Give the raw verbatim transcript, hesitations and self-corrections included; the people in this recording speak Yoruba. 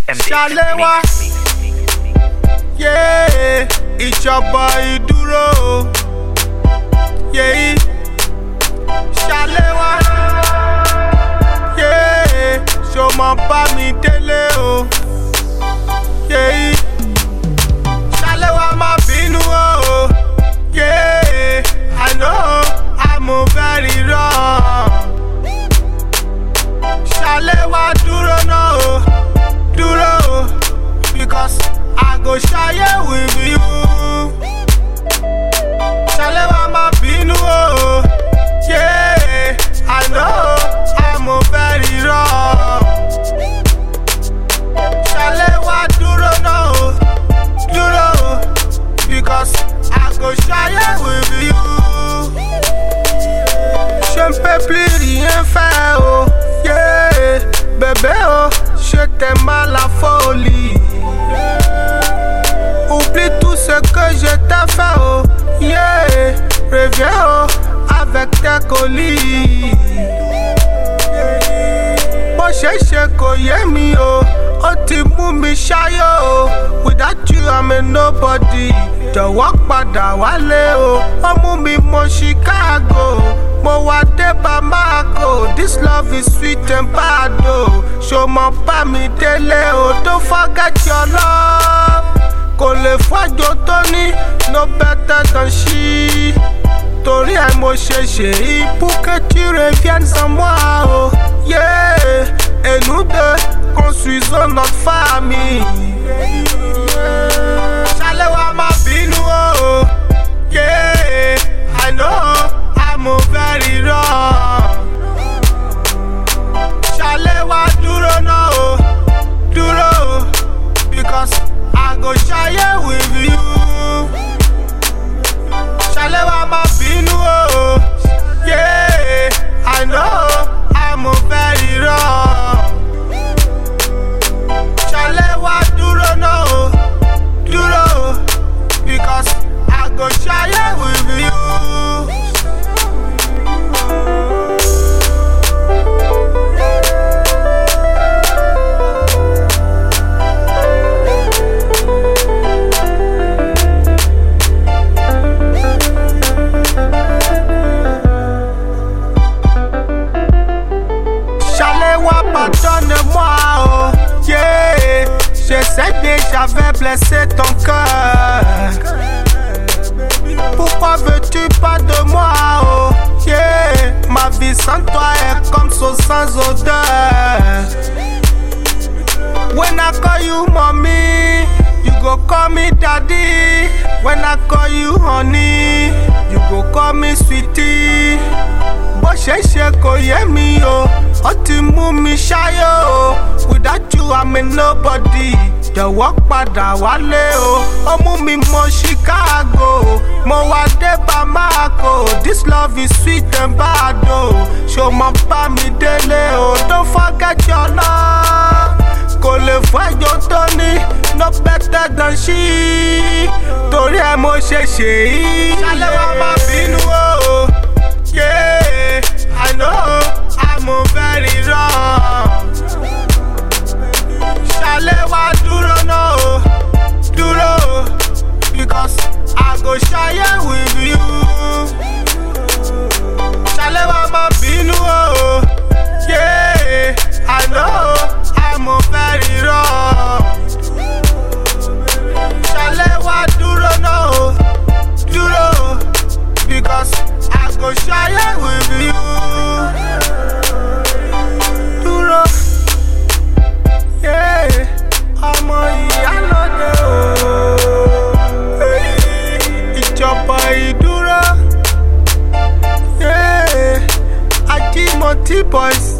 Ṣàléwá, yeah, ìjọba ìdúró, yeah, Ṣàléwá, yeah, ṣó mọ bá mi délé o, yeah, Ṣàléwá má bínú o, yeah, I know I'm very wrong. Ṣàléwá dúró náà o, dúró o, because I go share with you. Ṣàléwá má bínú o, yeah, I know I'm very wrong. Ṣàléwá dúró náà o, dúró o, because I go share with you. Je ne peux plus rien faire, oh, yeah, bébé, oh, je t'aime à la folie. Oublie tout ce que je t'ai fait, oh, yeah, reviens, oh, avec tes colis. Mo ṣẹ̀ṣẹ̀ kò yé mi, oh, ó ti mú mi ṣáyọ̀, oh, without you I'm a nobody. Jọ̀wọ́ padà wálé, oh, ó mú mi mọ Chicago. Mo wá dé Bamako, this love is sweet and bad, oh. Ṣó mọ bá mi délé, oh, don't forget your love. Kò lè fọ́jọ́ tó ní, no better than she. Torí ẹ̀ mo ṣe ṣe yìí, pour que tu reviennes à moi, oh, yeah. Et nous deux, construisons notre famille. Ṣàléwá má bínú, oh, yeah, I know I'm very wrong. Ṣàléwá dúró náà o, dúró o, because I go share with you. Ṣàléwá má bínú o, yeah, I know I'm very wrong. Ṣàléwá dúró náà o, dúró o, because I go share with you. Pardonne-moi, oh, yeah, je sais bien j'avais blessé ton cœur. Pourquoi veux-tu pas de moi, oh, yeah, ma vie sans toi est comme sauce sans odeur. When I call you mommy, you go call me daddy. When I call you honey, you go call me sweetie. Bó ṣe ṣe kò yé mi o, ó ti mú mi ṣáyọ̀ o, without you I'm a nobody. Jọ̀wọ́ padà wálé o, ó mú mi mọ Chicago. Mo wá dé Bamako, this love is sweet and bad, o. Ṣó mọ bá mi délé o, don't forget your love. Kò lè fọ́jọ́ tó ní, no better than she. Torí ẹ̀ mo ṣe ṣe yìí. Ṣàléwá má bínú o, yeah, I know I'm very wrong. Ṣàléwá dúró náà o, dúró o, because I go share with you. Ṣàléwá má bínú o, yeah, I know I'm very wrong. Ṣàléwá dúró náà o, dúró o, because I go share with you. Dúró, yeah, ọmọ ìyálóde o. Ìjọba ìdúró, yeah, Ajimoti boys.